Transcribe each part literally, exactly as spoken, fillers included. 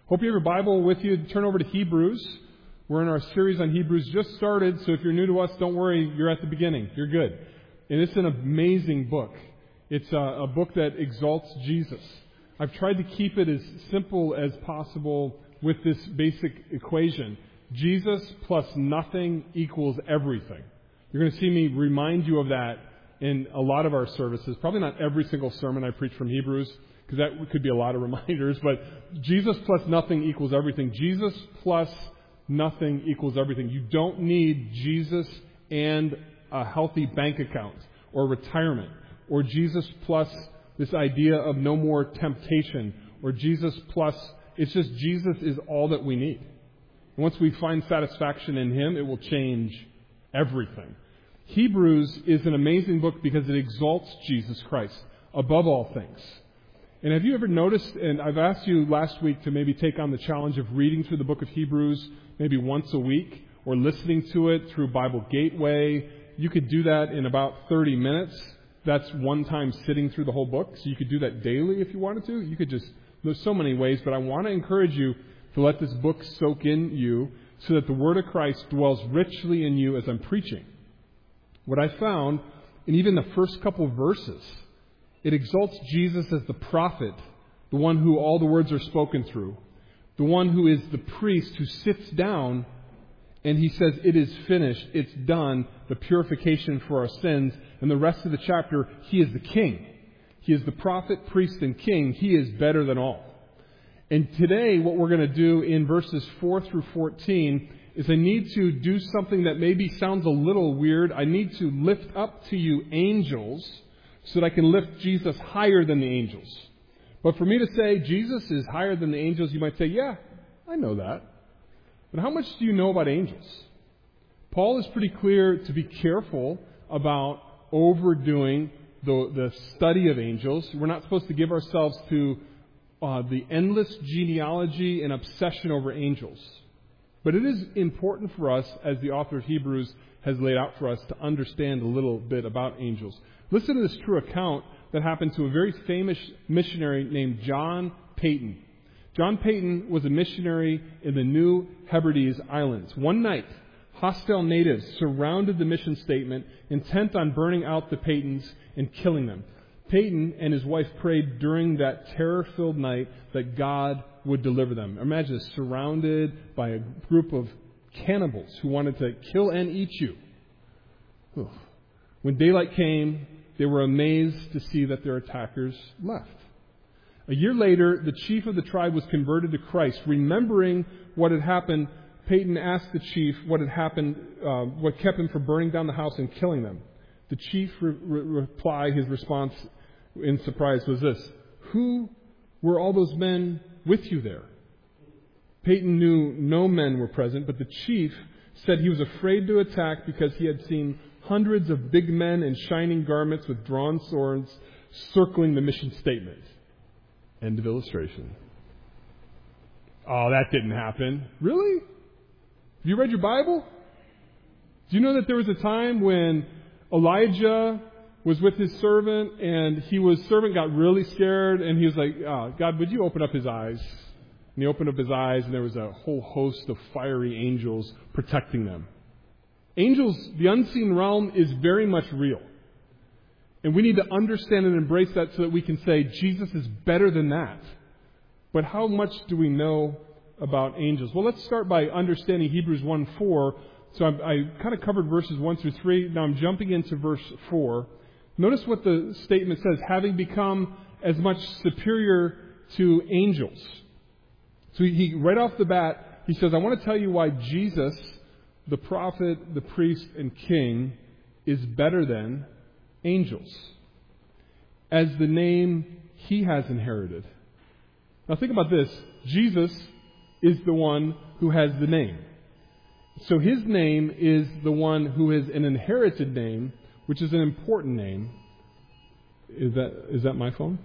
Hope you have your Bible with you. Turn over to Hebrews. We're in our series on Hebrews. Just started, so if you're new to us, don't worry. You're at the beginning. You're good. And it's an amazing book. It's a, a book that exalts Jesus. I've tried to keep it as simple as possible with this basic equation. Jesus plus nothing equals everything. You're going to see me remind you of that in a lot of our services. Probably not every single sermon I preach from Hebrews, because that could be a lot of reminders. But Jesus plus nothing equals everything. Jesus plus nothing equals everything. You don't need Jesus and a healthy bank account or retirement, or Jesus plus this idea of no more temptation, or Jesus plus, it's just Jesus is all that we need. And once we find satisfaction in Him, it will change everything. Hebrews is an amazing book because it exalts Jesus Christ above all things. And have you ever noticed, and I've asked you last week to maybe take on the challenge of reading through the book of Hebrews maybe once a week, or listening to it through Bible Gateway. You could do that in about thirty minutes. That's one time sitting through the whole book. So you could do that daily if you wanted to. You could just, there's so many ways, but I want to encourage you to let this book soak in you so that the Word of Christ dwells richly in you as I'm preaching. What I found, in even the first couple of verses, it exalts Jesus as the prophet, the one who all the words are spoken through, the one who is the priest who sits down and he says, it is finished, it's done, the purification for our sins. And the rest of the chapter, he is the king. He is the prophet, priest, and king. He is better than all. And today, what we're going to do in verses four through fourteen is I need to do something that maybe sounds a little weird. I need to lift up to you angels so that I can lift Jesus higher than the angels. But for me to say Jesus is higher than the angels, you might say, yeah, I know that. But how much do you know about angels? Paul is pretty clear to be careful about overdoing the, the study of angels. We're not supposed to give ourselves to uh, the endless genealogy and obsession over angels. But it is important for us, as the author of Hebrews has laid out for us, to understand a little bit about angels. Listen to this true account that happened to a very famous missionary named John Paton. John Paton was a missionary in the New Hebrides Islands. One night, hostile natives surrounded the mission statement, intent on burning out the Patons and killing them. Paton and his wife prayed during that terror-filled night that God would deliver them. Imagine this, surrounded by a group of cannibals who wanted to kill and eat you. Ugh. When daylight came, they were amazed to see that their attackers left. A year later, the chief of the tribe was converted to Christ. Remembering what had happened, Paton asked the chief what had happened, uh, what kept him from burning down the house and killing them. The chief re- re- reply, his response in surprise was this: who were all those men with you there? Paton knew no men were present, but the chief said he was afraid to attack because he had seen hundreds of big men in shining garments with drawn swords circling the mission statement. End of illustration. Oh, that didn't happen. Really? Have you read your Bible? Do you know that there was a time when Elijah was with his servant, and he was servant got really scared, and he was like, oh, God, would you open up his eyes? And he opened up his eyes, and there was a whole host of fiery angels protecting them. Angels, the unseen realm, is very much real. And we need to understand and embrace that so that we can say, Jesus is better than that. But how much do we know about angels? Well, let's start by understanding Hebrews one four. So I, I kind of covered verses one through three. Now I'm jumping into verse four. Notice what the statement says, having become as much superior to angels. So he, he right off the bat, he says, I want to tell you why Jesus, the prophet, the priest, and king, is better than angels, as the name he has inherited. Now think about this. Jesus is the one who has the name. So his name is the one who is an inherited name, which is an important name. Is that is that my phone?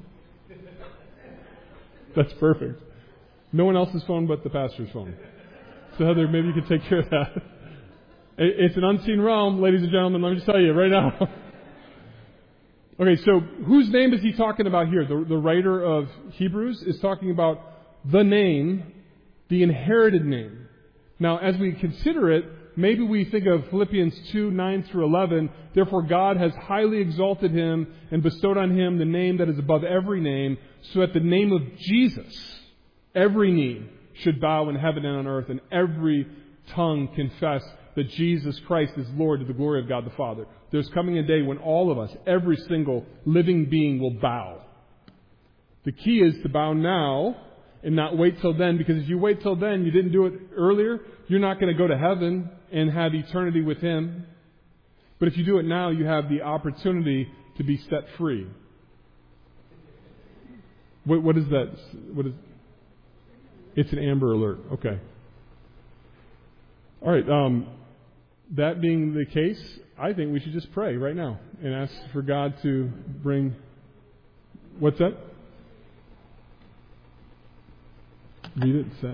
That's perfect. No one else's phone but the pastor's phone. So Heather, maybe you could take care of that. It's an unseen realm, ladies and gentlemen. Let me just tell you right now. Okay, so whose name is he talking about here? The, the writer of Hebrews is talking about the name The inherited name. Now, as we consider it, maybe we think of Philippians two, nine through eleven. Therefore God has highly exalted him and bestowed on him the name that is above every name, so at the name of Jesus, every knee should bow in heaven and on earth, and every tongue confess that Jesus Christ is Lord to the glory of God the Father. There's coming a day when all of us, every single living being, will bow. The key is to bow now and not wait till then, because if you wait till then, you didn't do it earlier, you're not going to go to heaven and have eternity with Him. But if you do it now, you have the opportunity to be set free. What, what is that? What is? It's an Amber Alert. Okay. All right. Um, that being the case, I think we should just pray right now and ask for God to bring. What's that? Read it. Set.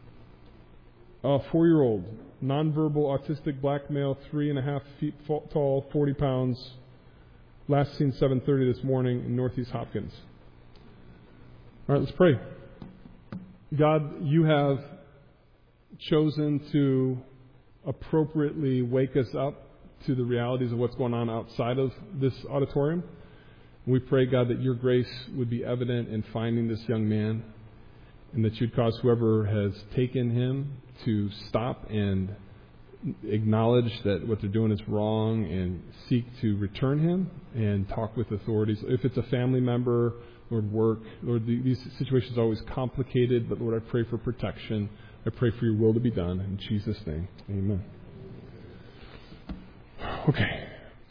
A four-year-old, nonverbal, autistic black male, three and a half feet tall, forty pounds. Last seen seven thirty this morning in Northeast Hopkins. All right, let's pray. God, you have chosen to appropriately wake us up to the realities of what's going on outside of this auditorium. We pray, God, that your grace would be evident in finding this young man, and that you'd cause whoever has taken him to stop and acknowledge that what they're doing is wrong and seek to return him and talk with authorities. If it's a family member, Lord, work, Lord, these situations are always complicated, but Lord, I pray for protection. I pray for your will to be done. In Jesus' name, amen. Okay.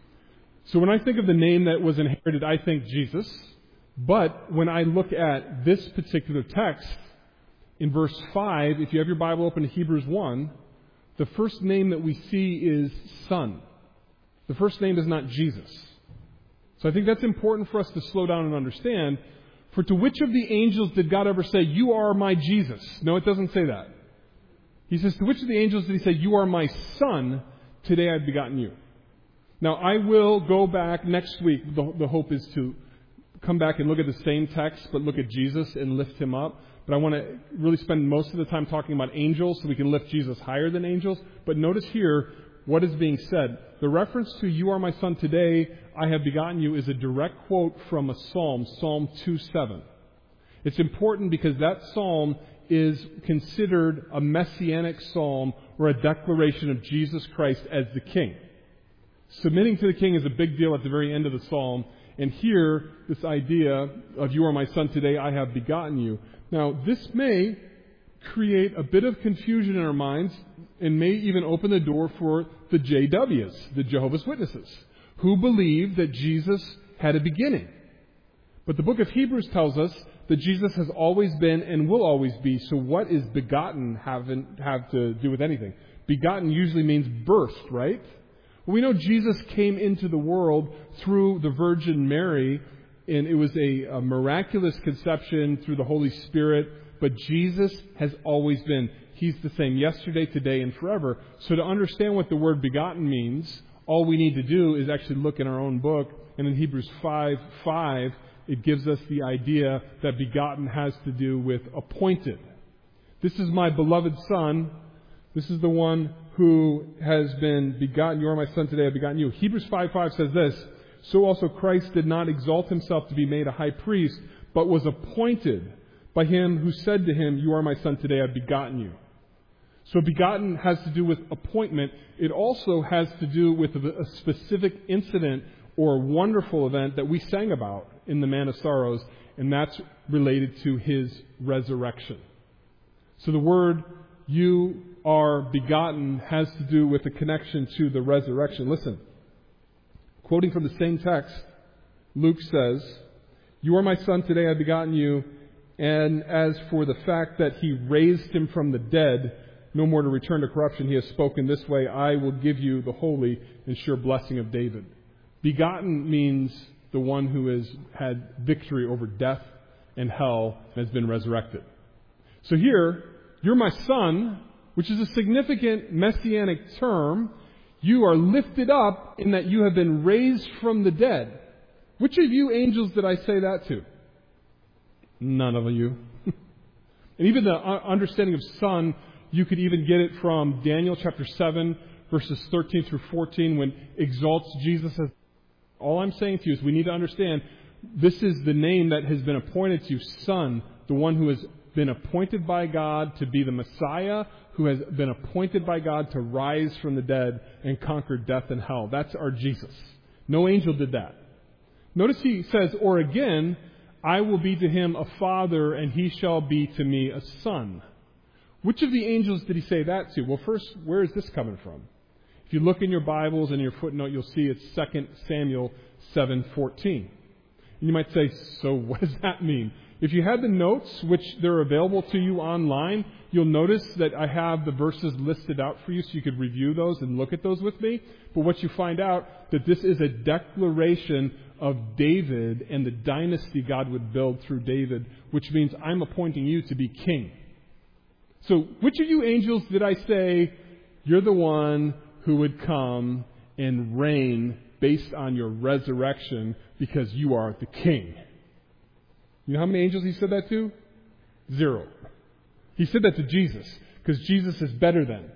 So when I think of the name that was inherited, I think Jesus. But when I look at this particular text, in verse five, if you have your Bible open to Hebrews one, the first name that we see is Son. The first name is not Jesus. So I think that's important for us to slow down and understand. For to which of the angels did God ever say, you are my Jesus? No, it doesn't say that. He says, to which of the angels did he say, you are my Son, today I've begotten you? Now, I will go back next week. The, the hope is to come back and look at the same text, but look at Jesus and lift him up. But I want to really spend most of the time talking about angels so we can lift Jesus higher than angels. But notice here what is being said. The reference to you are my Son, today I have begotten you is a direct quote from a psalm, Psalm two seven. It's important because that psalm is considered a messianic psalm or a declaration of Jesus Christ as the King. Submitting to the King is a big deal at the very end of the psalm. And here, this idea of you are my Son, today I have begotten you. Now, this may create a bit of confusion in our minds and may even open the door for the J Ws, the Jehovah's Witnesses, who believe that Jesus had a beginning. But the book of Hebrews tells us that Jesus has always been and will always be. So what is begotten have, have to do with anything? Begotten usually means birthed, right? Well, we know Jesus came into the world through the Virgin Mary, and it was a, a miraculous conception through the Holy Spirit. But Jesus has always been. He's the same yesterday, today, and forever. So to understand what the word begotten means, all we need to do is actually look in our own book. And in Hebrews five five, it gives us the idea that begotten has to do with appointed. This is my beloved Son. This is the one who has been begotten. You are my Son, today I've begotten you. Hebrews five five says this, so also Christ did not exalt himself to be made a high priest, but was appointed by him who said to him, you are my Son, today I've begotten you. So begotten has to do with appointment. It also has to do with a specific incident or wonderful event that we sang about in the Man of Sorrows, and that's related to his resurrection. So the word you are begotten has to do with a connection to the resurrection. Listen, quoting from the same text, Luke says, you are my Son, today I've begotten you, and as for the fact that he raised him from the dead, no more to return to corruption, he has spoken this way, I will give you the holy and sure blessing of David. Begotten means the one who has had victory over death and hell and has been resurrected. So here, you're my Son, which is a significant messianic term. You are lifted up in that you have been raised from the dead. Which of you angels did I say that to? None of you. And even the understanding of son, you could even get it from Daniel chapter seven, verses thirteen through fourteen, when exalts Jesus as... All I'm saying to you is we need to understand this is the name that has been appointed to you, Son, the one who has been appointed by God to be the Messiah, who has been appointed by God to rise from the dead and conquer death and hell. That's our Jesus. No angel did that. Notice he says, or again, I will be to him a father, and he shall be to me a son. Which of the angels did he say that to? Well, first, where is this coming from? If you look in your Bibles and your footnote, you'll see it's Second Samuel seven fourteen. And you might say, so what does that mean? If you had the notes, which they're available to you online, you'll notice that I have the verses listed out for you so you could review those and look at those with me. But what you find out, that this is a declaration of David and the dynasty God would build through David, which means I'm appointing you to be king. So which of you angels did I say, you're the one who would come and reign based on your resurrection because you are the king? You know how many angels he said that to? Zero. He said that to Jesus because Jesus is better than.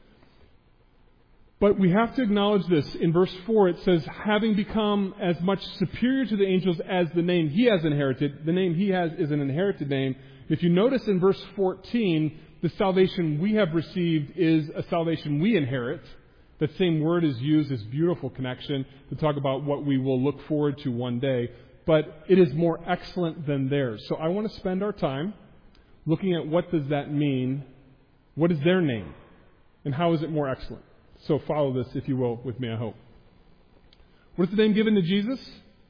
But we have to acknowledge this. In verse four it says, having become as much superior to the angels as the name he has inherited. The name he has is an inherited name. If you notice in verse fourteen, the salvation we have received is a salvation we inherit. That same word is used as beautiful connection to talk about what we will look forward to one day. But it is more excellent than theirs. So I want to spend our time looking at what does that mean. What is their name? And how is it more excellent? So follow this, if you will, with me, I hope. What is the name given to Jesus?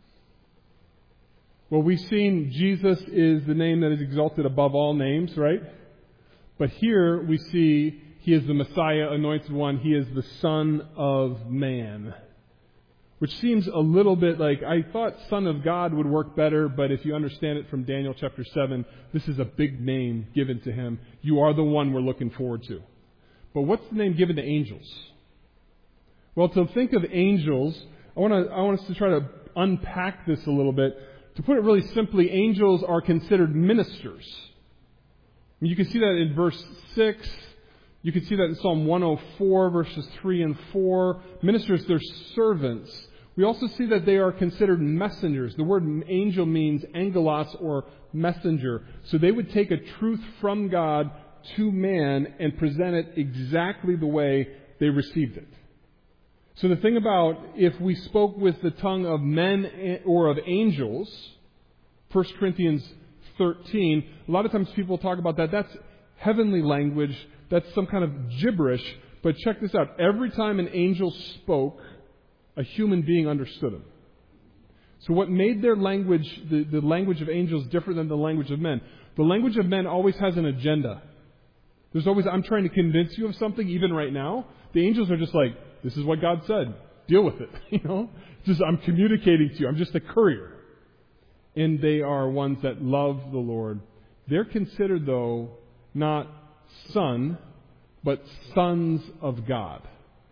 Well, we've seen Jesus is the name that is exalted above all names, right? But here we see he is the Messiah, anointed one. He is the Son of Man. Which seems a little bit like, I thought Son of God would work better, but if you understand it from Daniel chapter seven, this is a big name given to him. You are the one we're looking forward to. But what's the name given to angels? Well, to think of angels, I want to I want us to try to unpack this a little bit. To put it really simply, angels are considered ministers. You can see that in verse six. You can see that in Psalm one oh four, verses three and four. Ministers, they're servants. We also see that they are considered messengers. The word angel means angelos, or messenger. So they would take a truth from God to man and present it exactly the way they received it. So the thing about if we spoke with the tongue of men or of angels, First Corinthians thirteen, a lot of times people talk about that. That's heavenly language. That's some kind of gibberish. But check this out. Every time an angel spoke, a human being understood him. So what made their language, the, the language of angels, different than the language of men? The language of men always has an agenda. There's always, I'm trying to convince you of something, even right now. The angels are just like, this is what God said. Deal with it. You know, just I'm communicating to you. I'm just a courier. And they are ones that love the Lord. They're considered, though, not son, but sons of God.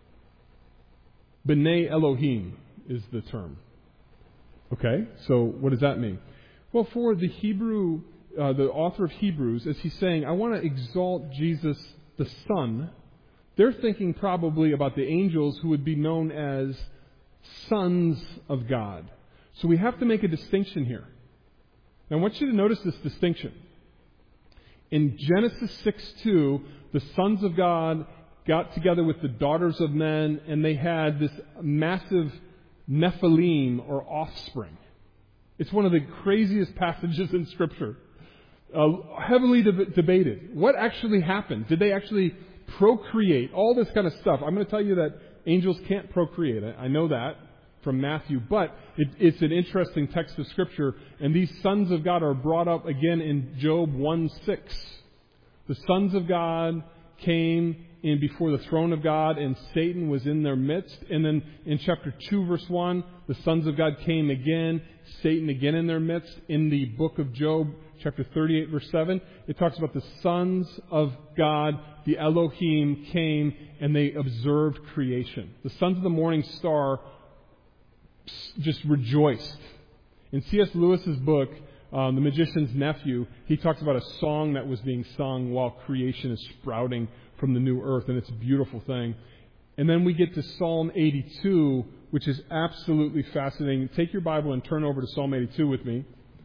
B'nai Elohim is the term. Okay, so what does that mean? Well, for the Hebrew, uh, the author of Hebrews, as he's saying, I want to exalt Jesus the Son, they're thinking probably about the angels who would be known as sons of God. So we have to make a distinction here. Now I want you to notice this distinction. In Genesis six two, the sons of God got together with the daughters of men, and they had this massive Nephilim, or offspring. It's one of the craziest passages in Scripture. Uh, heavily deb- debated. What actually happened? Did they actually procreate? All this kind of stuff. I'm going to tell you that angels can't procreate. I, I know that from Matthew, but it, it's an interesting text of Scripture. And these sons of God are brought up again in Job one six. The sons of God came in before the throne of God, and Satan was in their midst. And then in chapter two, verse one, the sons of God came again, Satan again in their midst. In the book of Job, chapter thirty-eight, verse seven, it talks about the sons of God, the Elohim, came and they observed creation. The sons of the morning star just rejoiced. In C S Lewis's book, um, the magician's nephew, he talks about a song that was being sung while creation is sprouting from the new earth, and it's a beautiful thing. And then we get to Psalm eighty-two, which is absolutely fascinating. Take your Bible and turn over to Psalm eighty-two with me.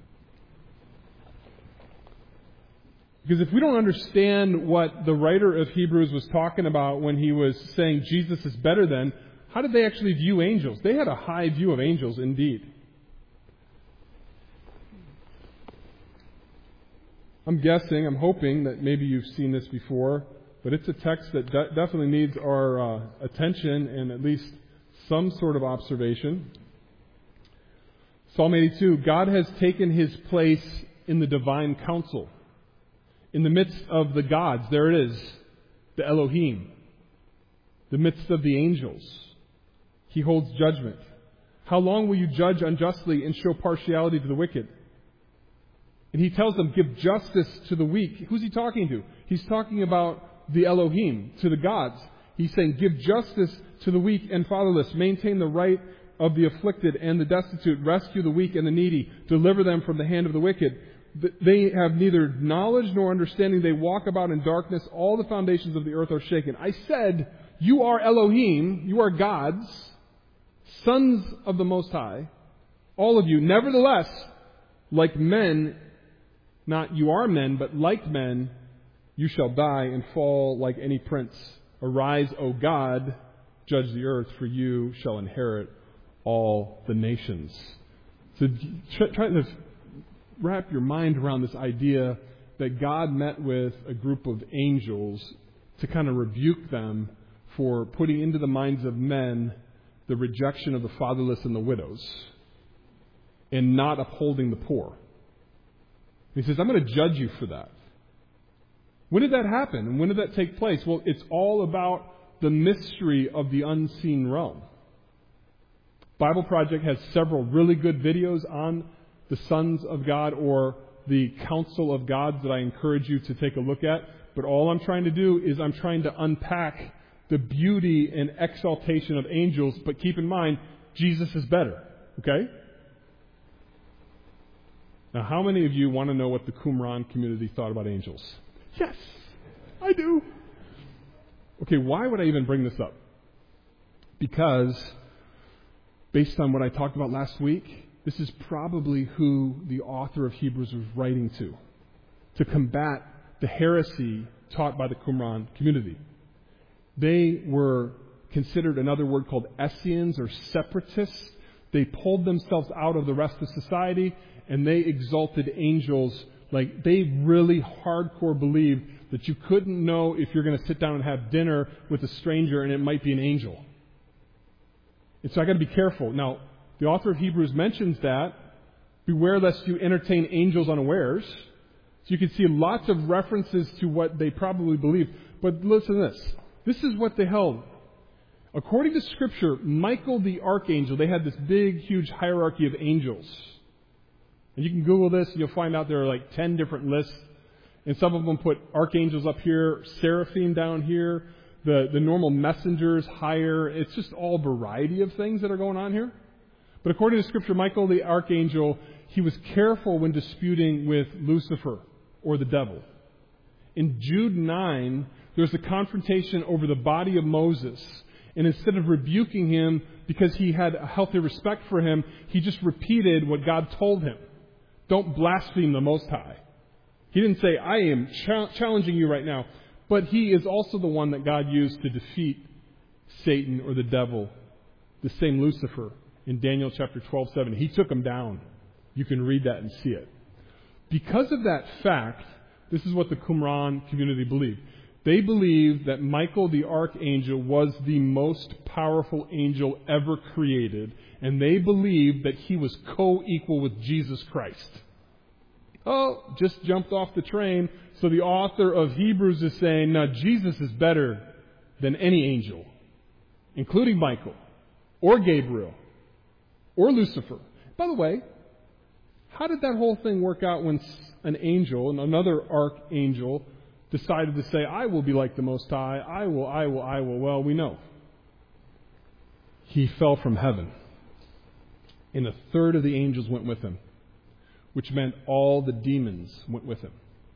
Because if we don't understand what the writer of Hebrews was talking about when he was saying Jesus is better than, how did they actually view angels? They had a high view of angels indeed. I'm guessing, I'm hoping that maybe you've seen this before, but it's a text that de- definitely needs our uh, attention and at least some sort of observation. Psalm eighty-two, God has taken His place in the divine council. In the midst of the gods, there it is, the Elohim. The midst of the angels, He holds judgment. How long will you judge unjustly and show partiality to the wicked? And He tells them, give justice to the weak. Who's He talking to? He's talking about the Elohim, to the gods. He's saying, give justice to the weak and fatherless. Maintain the right of the afflicted and the destitute. Rescue the weak and the needy. Deliver them from the hand of the wicked. They have neither knowledge nor understanding. They walk about in darkness. All the foundations of the earth are shaken. I said, you are Elohim. You are gods, sons of the Most High. All of you. Nevertheless, like men, not you are men, but like men, you shall die and fall like any prince. Arise, O God, judge the earth, for you shall inherit all the nations. So try to wrap your mind around this idea that God met with a group of angels to kind of rebuke them for putting into the minds of men the rejection of the fatherless and the widows and not upholding the poor. He says, I'm going to judge you for that. When did that happen? And when did that take place? Well, it's all about the mystery of the unseen realm. Bible Project has several really good videos on the sons of God or the council of gods that I encourage you to take a look at. But all I'm trying to do is I'm trying to unpack the beauty and exaltation of angels. But keep in mind, Jesus is better. Okay? Now, how many of you want to know what the Qumran community thought about angels? Yes, I do. Okay, why would I even bring this up? Because, based on what I talked about last week, this is probably who the author of Hebrews was writing to, to combat the heresy taught by the Qumran community. They were considered another word called Essenes or separatists. They pulled themselves out of the rest of society, and they exalted angels. Like, they really hardcore believed that you couldn't know if you're going to sit down and have dinner with a stranger and it might be an angel. And so I got to be careful. Now, the author of Hebrews mentions that. Beware lest you entertain angels unawares. So you can see lots of references to what they probably believed. But listen to this. This is what they held. According to Scripture, Michael the archangel, they had this big, huge hierarchy of angels. And you can Google this and you'll find out there are like ten different lists. And some of them put archangels up here, seraphim down here, the, the normal messengers higher. It's just all variety of things that are going on here. But according to Scripture, Michael the archangel, he was careful when disputing with Lucifer or the devil. In Jude nine, there's a confrontation over the body of Moses. And instead of rebuking him because he had a healthy respect for him, he just repeated what God told him. Don't blaspheme the Most High. He didn't say, I am cha- challenging you right now. But he is also the one that God used to defeat Satan or the devil, the same Lucifer, in Daniel chapter twelve seven. He took him down. You can read that and see it. Because of that fact, this is what the Qumran community believed. They believed that Michael the archangel was the most powerful angel ever created, and they believed that he was co-equal with Jesus Christ. Oh, just jumped off the train. So the author of Hebrews is saying, now Jesus is better than any angel, including Michael, or Gabriel, or Lucifer. By the way, how did that whole thing work out when an angel, another archangel, decided to say, I will be like the Most High, I will, I will, I will? Well, we know. He fell from heaven, and a third of the angels went with him. which meant all the demons went with him.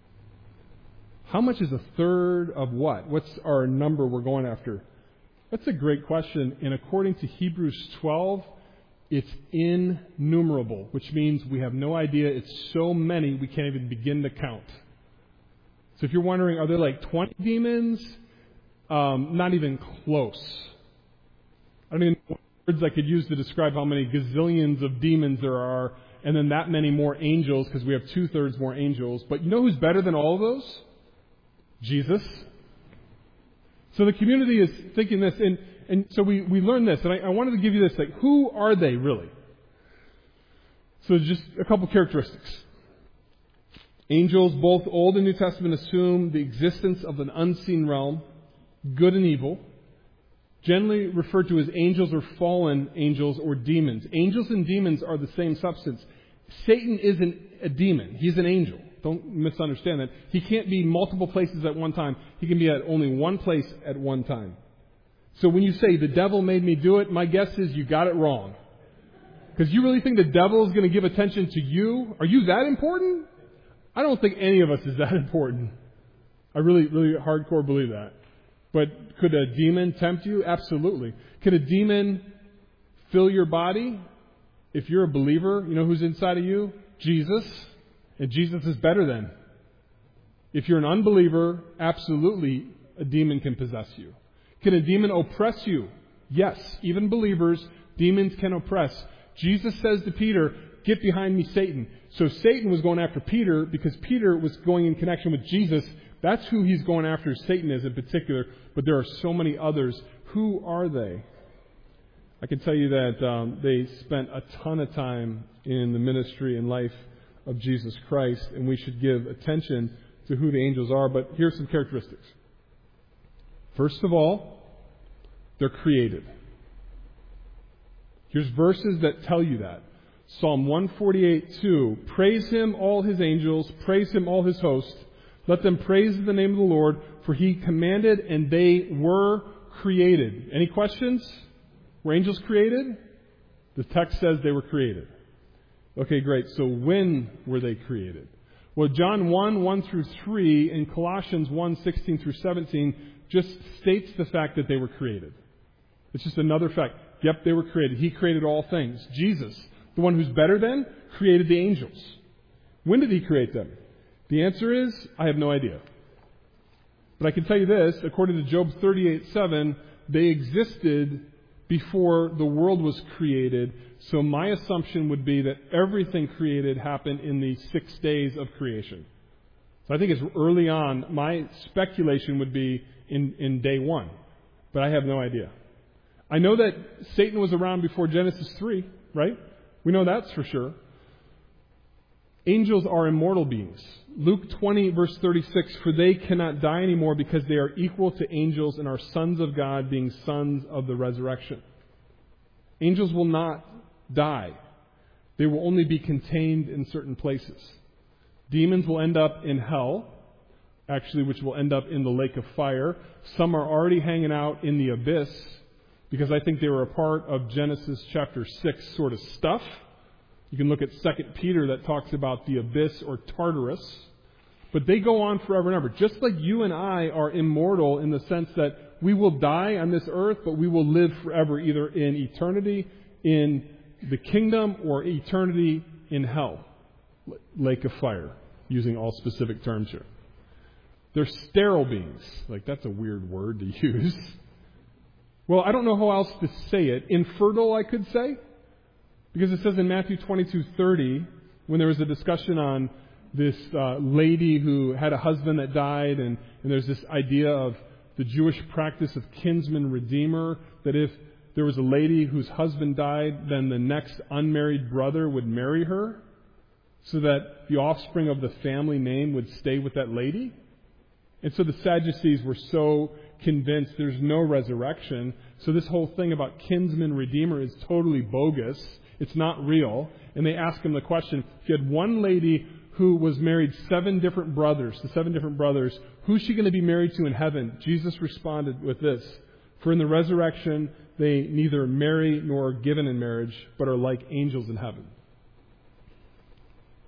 How much is a third of what? What's our number we're going after? That's a great question. And according to Hebrews twelve, it's innumerable, which means we have no idea. It's so many we can't even begin to count. So if you're wondering, are there like twenty demons? Um, not even close. I don't even know what words I could use to describe how many gazillions of demons there are, and then that many more angels, because we have two-thirds more angels. But you know who's better than all of those? Jesus. So the community is thinking this, and, and so we, we learned this, and I, I wanted to give you this, like, who are they really? So just a couple characteristics. Angels, both Old and New Testament, assume the existence of an unseen realm, good and evil, generally referred to as angels or fallen angels or demons. Angels and demons are the same substance. Satan isn't a demon. He's an angel. Don't misunderstand that. He can't be multiple places at one time. He can be at only one place at one time. So when you say, the devil made me do it, my guess is you got it wrong. Because you really think the devil is going to give attention to you? Are you that important? I don't think any of us is that important. I really, really hardcore believe that. But could a demon tempt you? Absolutely. Could a demon fill your body? If you're a believer, you know who's inside of you? Jesus. And Jesus is better than. If you're an unbeliever, absolutely a demon can possess you. Can a demon oppress you? Yes. Even believers, demons can oppress. Jesus says to Peter, "Get behind me, Satan." So Satan was going after Peter because Peter was going in connection with Jesus. That's who he's going after, Satan is in particular. But there are so many others. Who are they? I can tell you that um, they spent a ton of time in the ministry and life of Jesus Christ, and we should give attention to who the angels are. But here's some characteristics. First of all, they're created. Here's verses that tell you that. Psalm one forty-eight two, "Praise him, all his angels, praise him, all his hosts. Let them praise the name of the Lord, for he commanded and they were created." Any questions? Were angels created? The text says they were created. Okay, great. So when were they created? Well, John one, one through three, and Colossians one, sixteen through seventeen just states the fact that they were created. It's just another fact. Yep, they were created. He created all things. Jesus, the one who's better than, created the angels. When did he create them? The answer is, I have no idea. But I can tell you this, according to Job thirty-eight seven, they existed before the world was created. So my assumption would be that everything created happened in the six days of creation. So I think it's early on. My speculation would be in, in day one. But I have no idea. I know that Satan was around before Genesis three, right? We know that's for sure. Angels are immortal beings. Luke twenty, verse thirty-six, "For they cannot die anymore because they are equal to angels and are sons of God, being sons of the resurrection." Angels will not die. They will only be contained in certain places. Demons will end up in hell, actually, which will end up in the lake of fire. Some are already hanging out in the abyss because I think they were a part of Genesis chapter six sort of stuff. You can look at Second Peter that talks about the abyss or Tartarus. But they go on forever and ever. Just like you and I are immortal in the sense that we will die on this earth, but we will live forever, either in eternity in the kingdom or eternity in hell. Lake of fire, using all specific terms here. They're sterile beings. Like, that's a weird word to use. Well, I don't know how else to say it. Infertile, I could say. Because it says in Matthew twenty-two thirty, when there was a discussion on this uh, lady who had a husband that died, and, and there's this idea of the Jewish practice of kinsman redeemer, that if there was a lady whose husband died, then the next unmarried brother would marry her, so that the offspring of the family name would stay with that lady. And so the Sadducees were so convinced there's no resurrection, so this whole thing about kinsman redeemer is totally bogus. It's not real. And they ask him the question, if you had one lady who was married seven different brothers, to seven different brothers, who's she going to be married to in heaven? Jesus responded with this, "For in the resurrection they neither marry nor are given in marriage, but are like angels in heaven."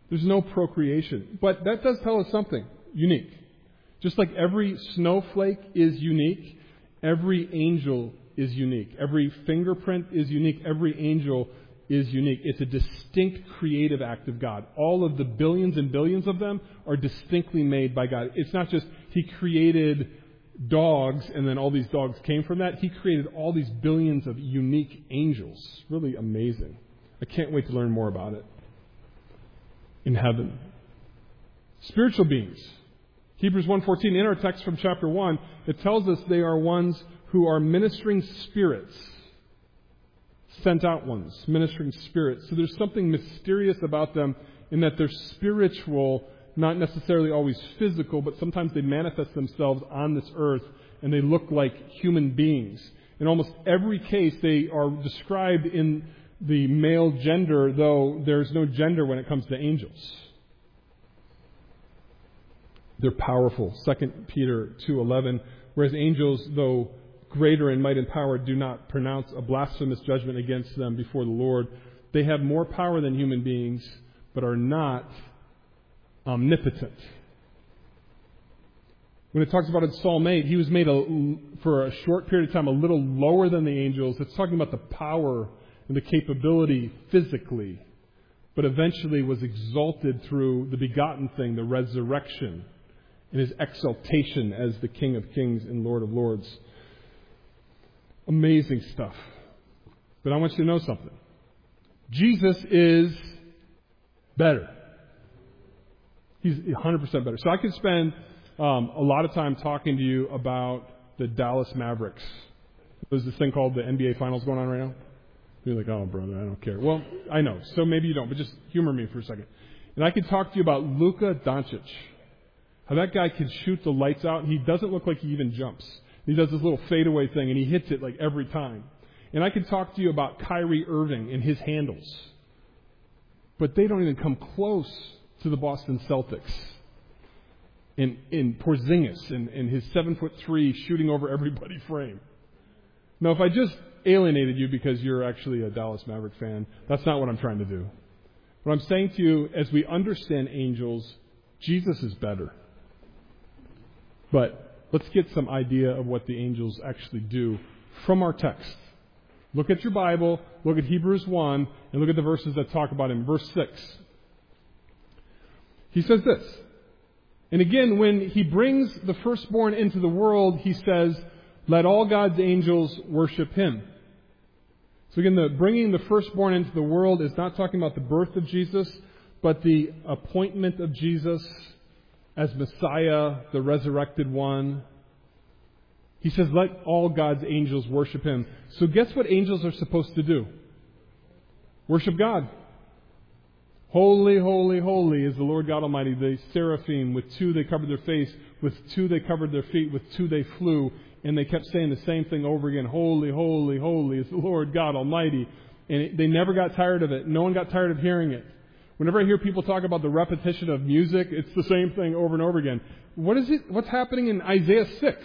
There's no procreation. But that does tell us something unique. Just like every snowflake is unique, every angel is unique. Every fingerprint is unique. Every angel is unique. It's a distinct creative act of God. All of the billions and billions of them are distinctly made by God. It's not just He created dogs and then all these dogs came from that. He created all these billions of unique angels. Really amazing. I can't wait to learn more about it in heaven. Spiritual beings. Hebrews one fourteen, in our text from chapter one, it tells us they are ones who are ministering spirits. Sent out ones, ministering spirits. So there's something mysterious about them in that they're spiritual, not necessarily always physical, but sometimes they manifest themselves on this earth and they look like human beings. In almost every case, they are described in the male gender, though there's no gender when it comes to angels. They're powerful. Second Peter two eleven, whereas angels, though greater in might and power, do not pronounce a blasphemous judgment against them before the Lord. They have more power than human beings, but are not omnipotent. When it talks about in Psalm eight, he was made a, for a short period of time a little lower than the angels. It's talking about the power and the capability physically, but eventually was exalted through the begotten thing, the resurrection, and his exaltation as the King of Kings and Lord of Lords. Amazing stuff. But I want you to know something. Jesus is better. He's one hundred percent better. So I could spend um, a lot of time talking to you about the Dallas Mavericks. There's this thing called the N B A Finals going on right now. You're like, oh, brother, I don't care. Well, I know. So maybe you don't, but just humor me for a second. And I could talk to you about Luka Doncic. How that guy can shoot the lights out, and he doesn't look like he even jumps. He does this little fadeaway thing, and he hits it like every time. And I could talk to you about Kyrie Irving and his handles. But they don't even come close to the Boston Celtics. And, and Porzingis and, and his seven foot three shooting over everybody frame. Now, if I just alienated you because you're actually a Dallas Maverick fan, that's not what I'm trying to do. What I'm saying to you, as we understand angels, Jesus is better. But let's get some idea of what the angels actually do from our text. Look at your Bible, look at Hebrews one, and look at the verses that talk about him. Verse six. He says this. And again, when he brings the firstborn into the world, he says, let all God's angels worship him. So again, the bringing the firstborn into the world is not talking about the birth of Jesus, but the appointment of Jesus as Messiah, the resurrected one. He says, let all God's angels worship him. So guess what angels are supposed to do? Worship God. Holy, holy, holy is the Lord God Almighty. The seraphim, with two they covered their face, with two they covered their feet, with two they flew. And they kept saying the same thing over again. Holy, holy, holy is the Lord God Almighty. And it, they never got tired of it. No one got tired of hearing it. Whenever I hear people talk about the repetition of music, it's the same thing over and over again. What is it? What's happening in Isaiah six?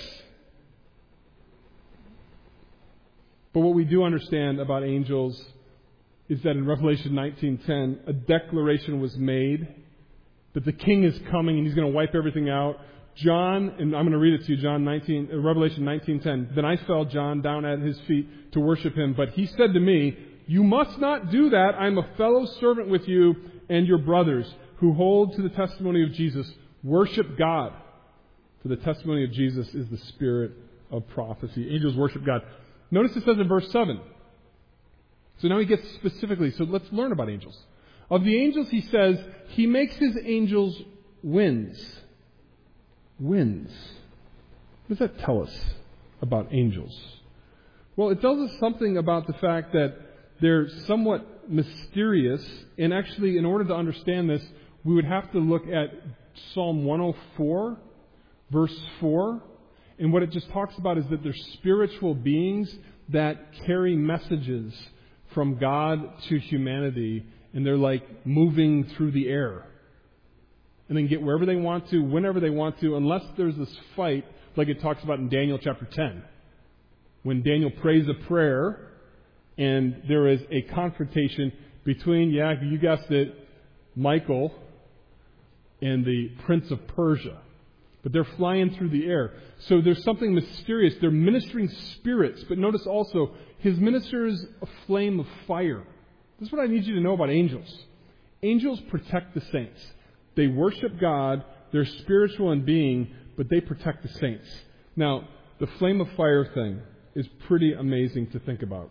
But what we do understand about angels is that in Revelation nineteen ten, a declaration was made that the King is coming and he's going to wipe everything out. John, and I'm going to read it to you, John nineteen, Revelation nineteen ten. Then I fell, John, down at his feet to worship him. But he said to me, you must not do that. I'm a fellow servant with you and your brothers who hold to the testimony of Jesus. Worship God. For the testimony of Jesus is the spirit of prophecy. Angels worship God. Notice it says in verse seven. So now he gets specifically. So let's learn about angels. Of the angels, he says, he makes his angels winds. Winds. What does that tell us about angels? Well, it tells us something about the fact that they're somewhat mysterious. And actually, in order to understand this, we would have to look at Psalm one oh four, verse four. And what it just talks about is that they're spiritual beings that carry messages from God to humanity. And they're like moving through the air. And then get wherever they want to, whenever they want to, unless there's this fight, like it talks about in Daniel chapter ten. When Daniel prays a prayer, and there is a confrontation between, yeah, you guessed it, Michael, and the prince of Persia. But they're flying through the air. So there's something mysterious. They're ministering spirits. But notice also, his minister is a flame of fire. This is what I need you to know about angels. Angels protect the saints. They worship God. They're spiritual in being, but they protect the saints. Now, the flame of fire thing is pretty amazing to think about.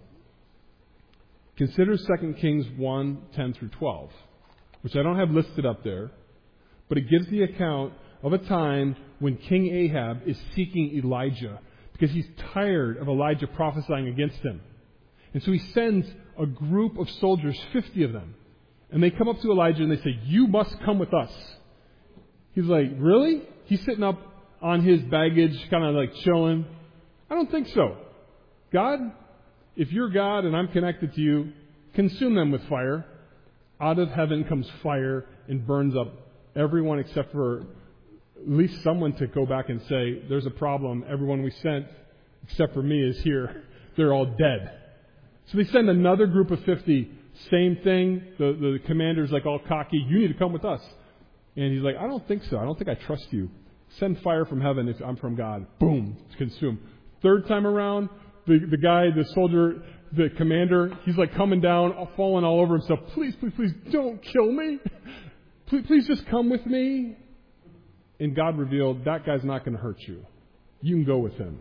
Consider Second Kings one, ten through twelve, which I don't have listed up there, but it gives the account of a time when King Ahab is seeking Elijah because he's tired of Elijah prophesying against him. And so he sends a group of soldiers, fifty of them, and they come up to Elijah and they say, "You must come with us." He's like, "Really?" He's sitting up on his baggage, kind of like chilling. "I don't think so. God, if you're God and I'm connected to you, consume them with fire." Out of heaven comes fire and burns up everyone except for at least someone to go back and say, "There's a problem. Everyone we sent, except for me, is here. They're all dead." So they send another group of fifty. Same thing. The, the commander's like all cocky. "You need to come with us." And he's like, "I don't think so. I don't think I trust you. Send fire from heaven if I'm from God." Boom. It's consumed. Third time around, the, the guy, the soldier, the commander, he's like coming down, falling all over himself. "Please, please, please don't kill me. Please, please just come with me." And God revealed, that guy's not going to hurt you. You can go with him.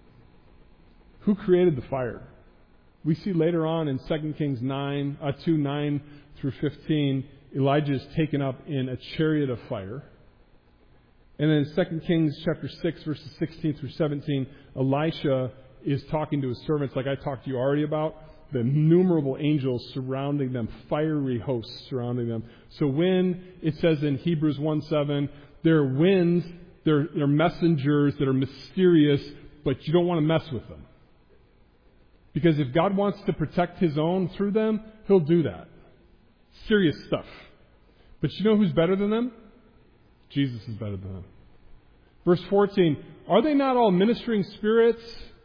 Who created the fire? We see later on in Second Kings nine, uh, two, nine through fifteen, Elijah is taken up in a chariot of fire. And then in Second Kings chapter six, verses sixteen through seventeen, Elisha is talking to his servants like I talked to you already about. The innumerable angels surrounding them, fiery hosts surrounding them. So when it says in Hebrews one seven, there are winds, they're, they're messengers that are mysterious, but you don't want to mess with them. Because if God wants to protect His own through them, He'll do that. Serious stuff. But you know who's better than them? Jesus is better than them. Verse fourteen, are they not all ministering spirits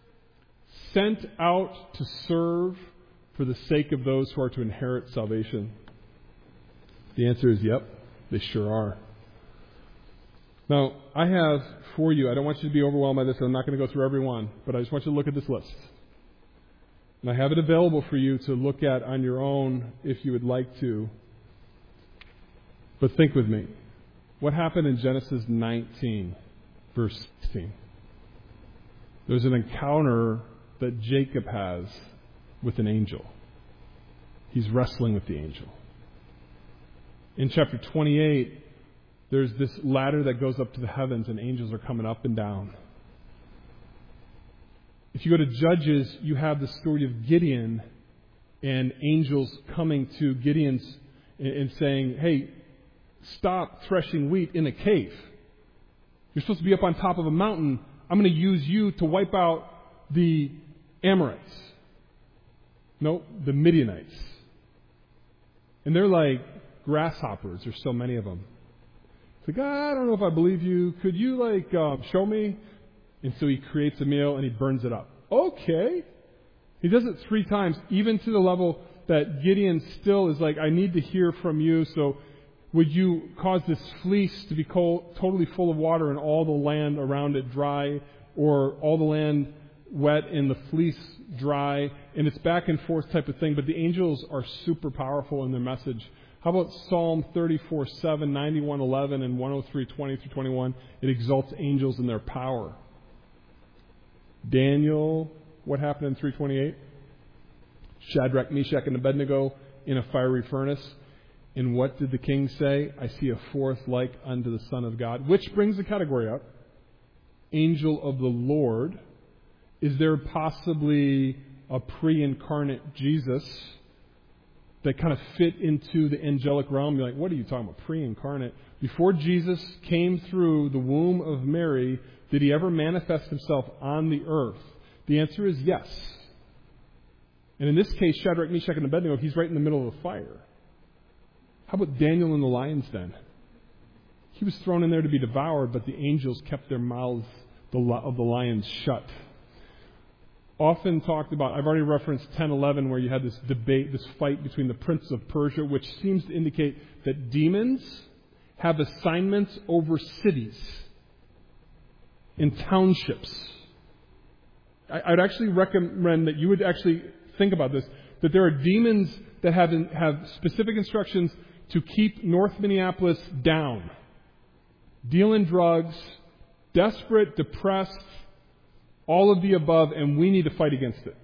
sent out to serve for the sake of those who are to inherit salvation? The answer is yep, they sure are. Now, I have for you, I don't want you to be overwhelmed by this, I'm not going to go through every one, but I just want you to look at this list. And I have it available for you to look at on your own if you would like to. But think with me. What happened in Genesis nineteen, verse sixteen? There's an encounter that Jacob has with an angel. He's wrestling with the angel. In chapter twenty-eight, there's this ladder that goes up to the heavens and angels are coming up and down. If you go to Judges, you have the story of Gideon and angels coming to Gideon's and saying, "Hey, stop threshing wheat in a cave. You're supposed to be up on top of a mountain. I'm going to use you to wipe out the Amorites." No, the Midianites. And they're like grasshoppers. There's so many of them. It's like, I don't know if I believe you. Could you like uh, show me? And so he creates a meal and he burns it up. Okay. He does it three times, even to the level that Gideon still is like, I need to hear from you. So would you cause this fleece to be cold, totally full of water and all the land around it dry, or all the land wet and the fleece dry? And it's back and forth type of thing. But the angels are super powerful in their message. How about Psalm thirty-four seven, ninety-one eleven, and one oh three twenty through twenty-one? It exalts angels in their power. Daniel, what happened in three twenty-eight? Shadrach, Meshach, and Abednego in a fiery furnace. And what did the king say? I see a fourth like unto the Son of God. Which brings the category up. Angel of the Lord. Is there possibly a pre-incarnate Jesus that kind of fit into the angelic realm? You're like, what are you talking about? Pre-incarnate. Before Jesus came through the womb of Mary, did He ever manifest Himself on the earth? The answer is yes. And in this case, Shadrach, Meshach, and Abednego, He's right in the middle of the fire. How about Daniel in the lion's den? He was thrown in there to be devoured, but the angels kept their mouths of the lions shut. Often talked about, I've already referenced ten eleven, where you had this debate, this fight between the prince of Persia, which seems to indicate that demons have assignments over cities and townships. I, I'd actually recommend that you would actually think about this, that there are demons that have, in, have specific instructions to keep North Minneapolis down. Dealing drugs, desperate, depressed, all of the above, and we need to fight against it.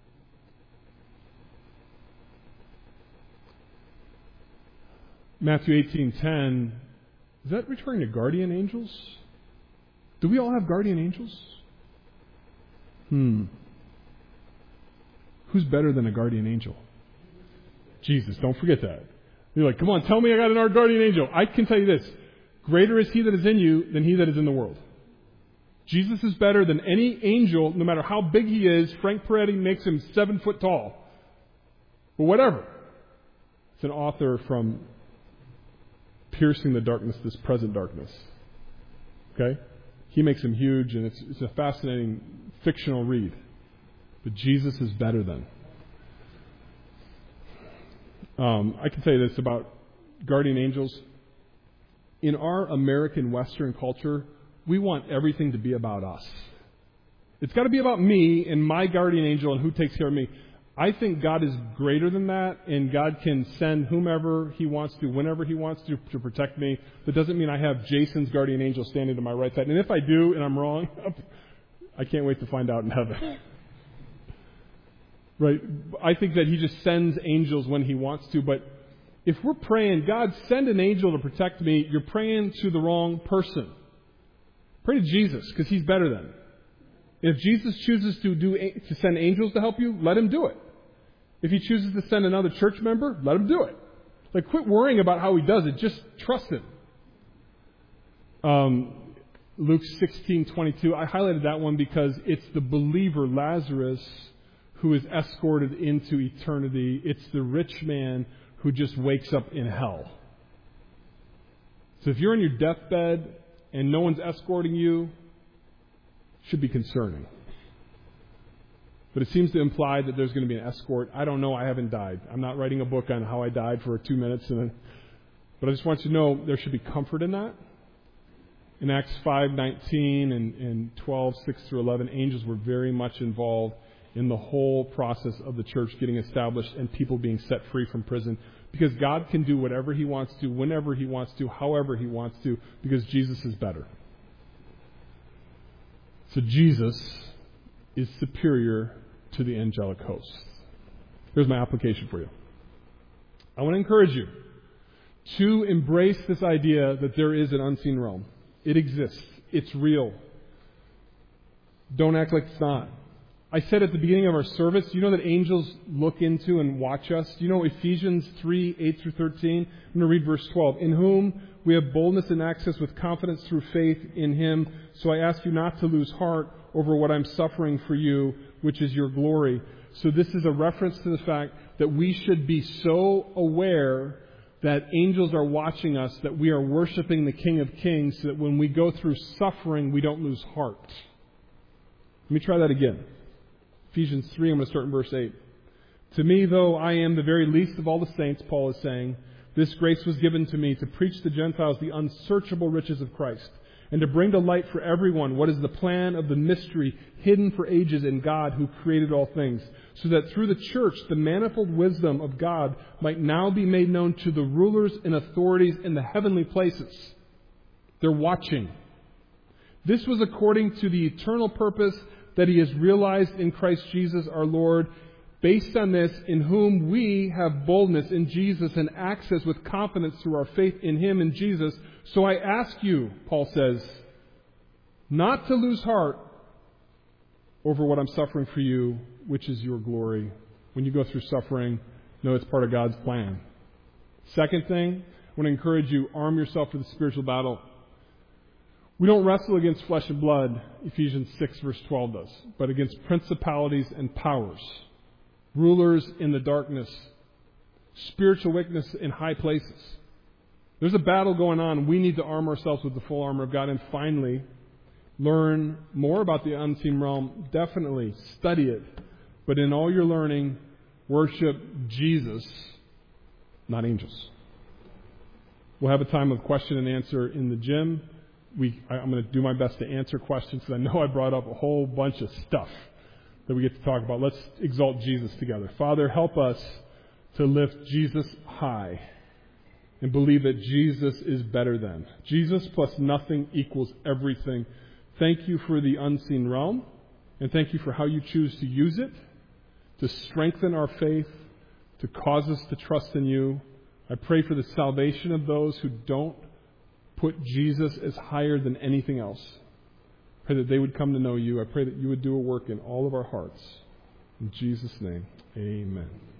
Matthew eighteen ten, is that referring to guardian angels? Do we all have guardian angels? Hmm. Who's better than a guardian angel? Jesus, don't forget that. You're like, come on, tell me I got an guardian angel. I can tell you this. Greater is he that is in you than he that is in the world. Jesus is better than any angel, no matter how big he is. Frank Peretti makes him seven foot tall. But whatever. It's an author from Piercing the Darkness, This Present Darkness. Okay? He makes him huge, and it's, it's a fascinating fictional read. But Jesus is better than. Um, I can say this about guardian angels. In our American Western culture, we want everything to be about us. It's got to be about me and my guardian angel and who takes care of me. I think God is greater than that, and God can send whomever He wants to, whenever He wants to, to protect me. That doesn't mean I have Jason's guardian angel standing to my right side. And if I do, and I'm wrong, I can't wait to find out in heaven. Right? I think that He just sends angels when He wants to, but if we're praying, God, send an angel to protect me, you're praying to the wrong person. Pray to Jesus, because He's better than. If Jesus chooses to do to send angels to help you, let Him do it. If He chooses to send another church member, let Him do it. Like, quit worrying about how He does it. Just trust Him. Um, Luke sixteen twenty-two. I highlighted that one because it's the believer Lazarus who is escorted into eternity. It's the rich man who just wakes up in hell. So if you're on your deathbed and no one's escorting you, it should be concerning. But it seems to imply that there's going to be an escort. I don't know. I haven't died. I'm not writing a book on how I died for two minutes. And then, but I just want you to know there should be comfort in that. In Acts five nineteen and, and twelve, six through eleven, angels were very much involved in the whole process of the church getting established and people being set free from prison. Because God can do whatever He wants to, whenever He wants to, however He wants to, because Jesus is better. So Jesus is superior to the angelic hosts. Here's my application for you. I want to encourage you to embrace this idea that there is an unseen realm. It exists. It's real. Don't act like it's not. I said at the beginning of our service, you know that angels look into and watch us? You know Ephesians three, eight through thirteen? I'm going to read verse twelve. In whom we have boldness and access with confidence through faith in Him. So I ask you not to lose heart over what I'm suffering for you, which is your glory. So this is a reference to the fact that we should be so aware that angels are watching us, that we are worshiping the King of Kings, so that when we go through suffering, we don't lose heart. Let me try that again. Ephesians three, I'm going to start in verse eight. To me, though I am the very least of all the saints, Paul is saying, this grace was given to me to preach to Gentiles the unsearchable riches of Christ, and to bring to light for everyone what is the plan of the mystery hidden for ages in God who created all things, so that through the church the manifold wisdom of God might now be made known to the rulers and authorities in the heavenly places. They're watching. This was according to the eternal purpose that He has realized in Christ Jesus our Lord. Based on this, in whom we have boldness in Jesus and access with confidence through our faith in Him and Jesus. So I ask you, Paul says, not to lose heart over what I'm suffering for you, which is your glory. When you go through suffering, know it's part of God's plan. Second thing, I want to encourage you, arm yourself for the spiritual battle. We don't wrestle against flesh and blood, Ephesians six verse twelve does, but against principalities and powers, rulers in the darkness, spiritual wickedness in high places. There's a battle going on. We need to arm ourselves with the full armor of God. And finally, learn more about the unseen realm. Definitely study it. But in all your learning, worship Jesus, not angels. We'll have a time of question and answer in the gym. We, I, I'm going to do my best to answer questions because I know I brought up a whole bunch of stuff that we get to talk about. Let's exalt Jesus together. Father, help us to lift Jesus high and believe that Jesus is better than. Jesus plus nothing equals everything. Thank you for the unseen realm, and thank you for how you choose to use it to strengthen our faith, to cause us to trust in you. I pray for the salvation of those who don't put Jesus as higher than anything else. I pray that they would come to know you. I pray that you would do a work in all of our hearts. In Jesus' name, amen.